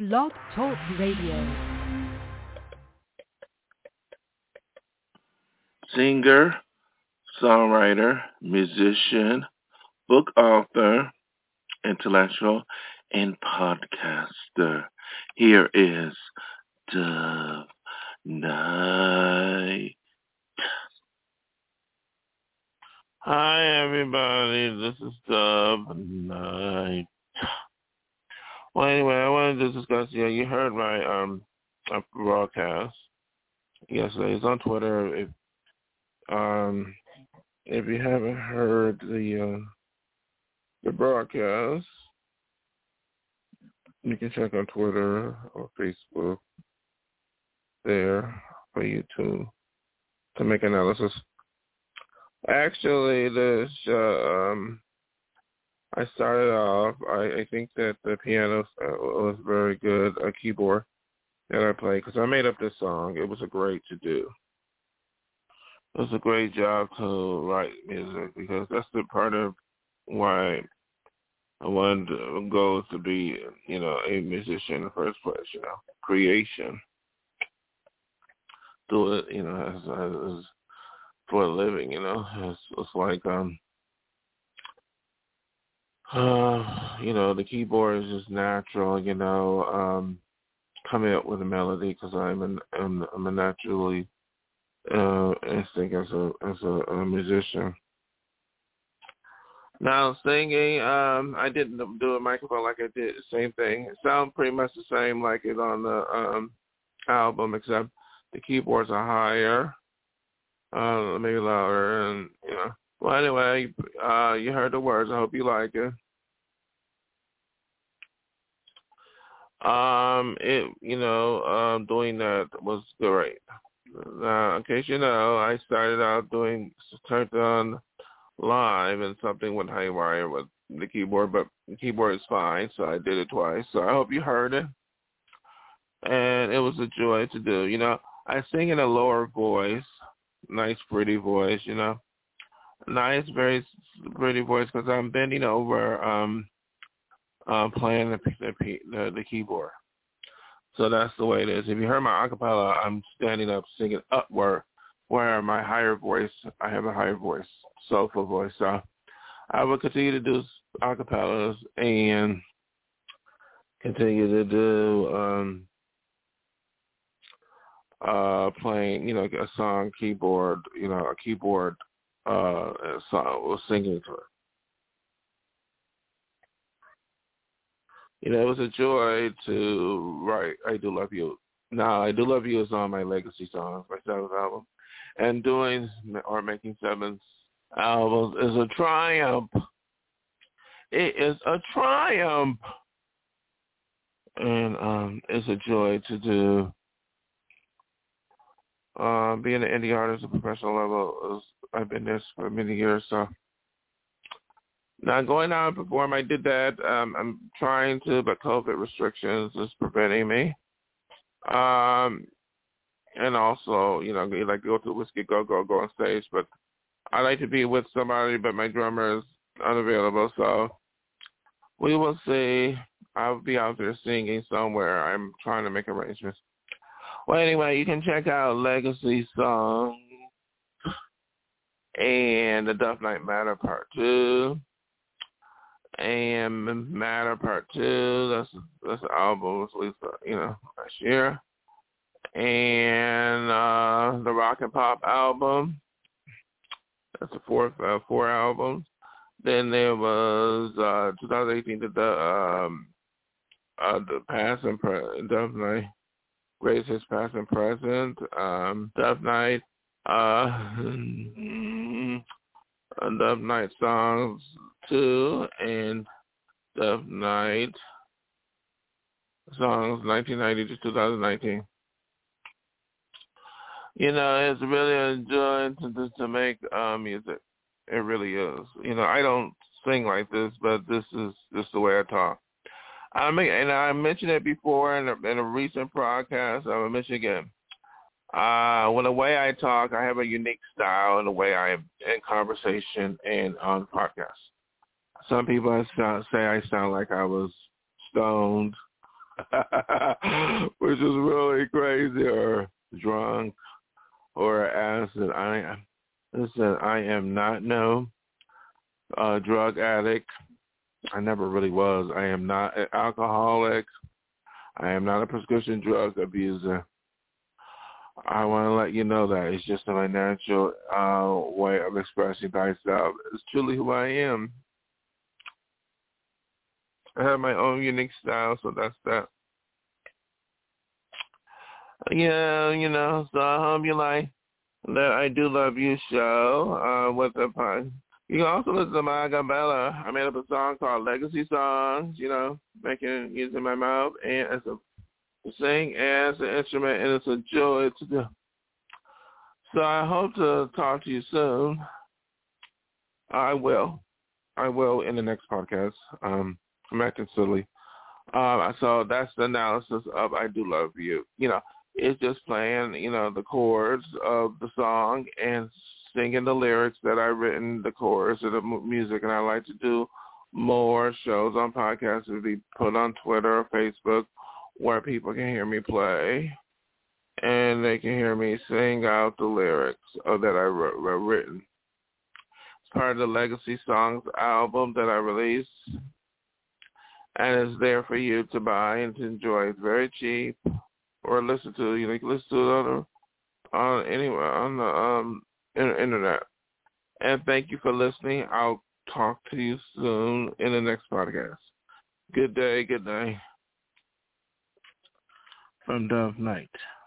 Blog Talk Radio. Singer, songwriter, musician, book author, intellectual, and podcaster. Here is Dove Night. Hi, everybody. This is Dove Night. Well, anyway, I wanted to discuss. You heard my broadcast yesterday. It's on Twitter. If you haven't heard the broadcast, you can check on Twitter or Facebook there for you to make analysis. Actually, this I started off. I think that the piano was very good. A keyboard that I played because I made up this song. It was a great to do. It was a great job to write music because that's the part of why I wanted to go to be, a musician in the first place. Creation. Do it, as for a living. It's like the keyboard is just natural. Coming up with a melody because I'm a naturally instinct as a musician. Now singing, I didn't do a microphone like I did the same thing. It sounds pretty much the same like it on the album, except the keyboards are higher, maybe louder, and Well, anyway, you heard the words. I hope you like it. Doing that was great. Now, in case you know, I started out turned on live and something went haywire with the keyboard, but the keyboard is fine, so I did it twice. So I hope you heard it. And it was a joy to do. I sing in a lower voice, nice, pretty voice, Nice, very pretty voice because I'm bending over playing the keyboard. So that's the way it is. If you heard my acapella, I'm standing up singing upward, where my higher voice, I have a higher voice, soulful voice. So I will continue to do acapellas and continue to do playing, a song keyboard, a keyboard song or singing to it. It was a joy to write I Do Love You. Now, I Do Love You is on my legacy songs, my seventh album. And doing or making seven albums is a triumph. It is a triumph. And it's a joy to do. Being an indie artist at professional level, I've been there for many years, so. Now, going out and perform, I did that. I'm trying to, but COVID restrictions is preventing me. And also, like go to Whiskey Go on stage, but I like to be with somebody, but my drummer is unavailable, so we will see. I'll be out there singing somewhere. I'm trying to make arrangements. Well, anyway, you can check out Legacy Songs and The Duff Night Matter Part 2. And Matter Part 2, that's the album was released, last year. And the Rock and Pop album, that's the four albums. Then there was 2018 the Past and Present, Duff Night, Greatest Hits Past and Present, Duff Night, Duff Night Songs 2 and Duff Night Songs 1990 to 2019. It's really a joy to make music. It really is. I don't sing like this, but this is just the way I talk. And I mentioned it before in a recent broadcast. I will mention again. When the way I talk, I have a unique style in the way I am in conversation and on podcasts. Some people say I sound like I was stoned which is really crazy, or drunk, or acid. Listen, I am not no drug addict. I never really was. I am not an alcoholic. I am not a prescription drug abuser. I want to let you know that it's just my natural way of expressing thyself. It's truly who I am. I have my own unique style, so that's that. Yeah, so I hope you like that I Do Love You show with the pod. You can also listen to my acapella. I made up a song called Legacy Songs, using my mouth and as a sing as an instrument, and it's a joy to do. So I hope to talk to you soon. I will in the next podcast. I'm acting silly. So that's the analysis of I Do Love You. It's just playing, the chords of the song and singing the lyrics that I've written, the chorus of the music. And I like to do more shows on podcasts to be put on Twitter or Facebook where people can hear me play and they can hear me sing out the lyrics that I written. It's part of the Legacy Songs album that I released, and it's there for you to buy and to enjoy. It's very cheap, or listen to. You can listen to it anywhere on the internet. And thank you for listening. I'll talk to you soon in the next podcast. Good day, good night. From Dove Night.